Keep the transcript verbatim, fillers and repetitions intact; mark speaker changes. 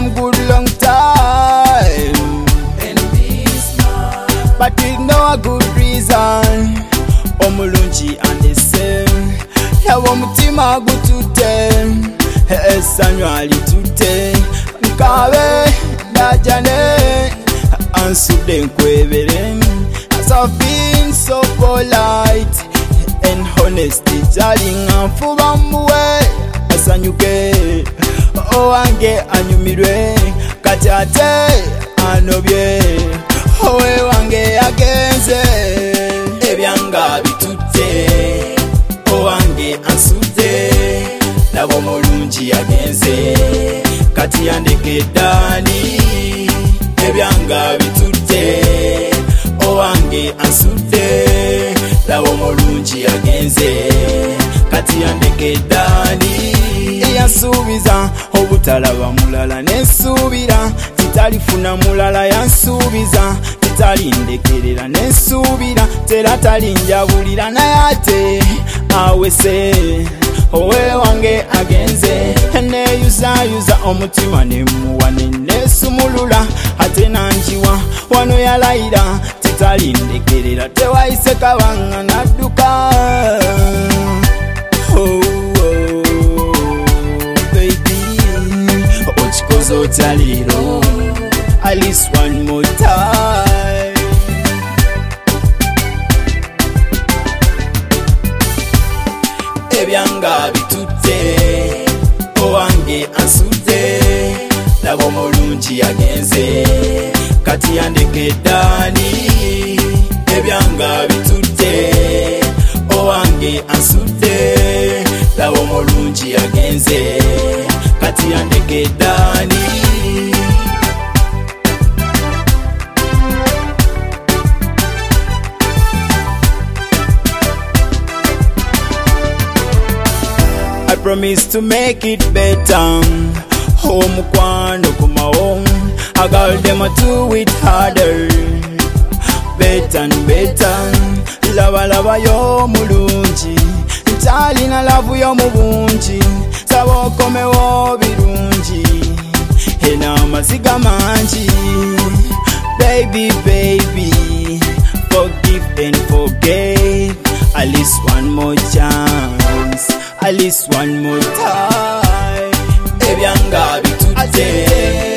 Speaker 1: some good long time in this life, but with no good reason. Omulungi and the same, yawo mutima gutute, esanyali tute, nkabe najane, ansude nkwebere. As I've been so polite and honest, darling, amfuba muwe asanyuke, owange anyumirwe, kati ate anobye, owe wange agenze. Ebyanga bitute, owange ansude, labo mulungi agenze, kati yandeke dani. Ebyanga bitute, owange ansude, labo mulungi agenze, kati yandeke dani. Yansubiza obutalaba mulala nesubira, titalifuna mulala yansubiza, titalindekerera nesubira, tera talinjabulira nayate awese, owe wange agenze. Neyuzayuza omutima nemuwa nesumulula, ate nanjiwa wano yalayira, titalindekerera tewayise kabanga nadduka. Oh, Taliro, at least one more time. Ebyanga bitute, owange ansude, labo mulungi agenze, kati yandeke dani. Ebyanga bitute, owange ansude, labo mulungi agenze, kati yandeke dani. I promise to make it better. Home kwano kuma home, I got them to do it harder. Better and better. Lava lava yo mulungi, ntalina lavu yo mubungi, sabo kome wo birungi, ena masiga manji. Baby, baby, forgive and forget, at least one more chance, at least one more time. Ebyanga bitute,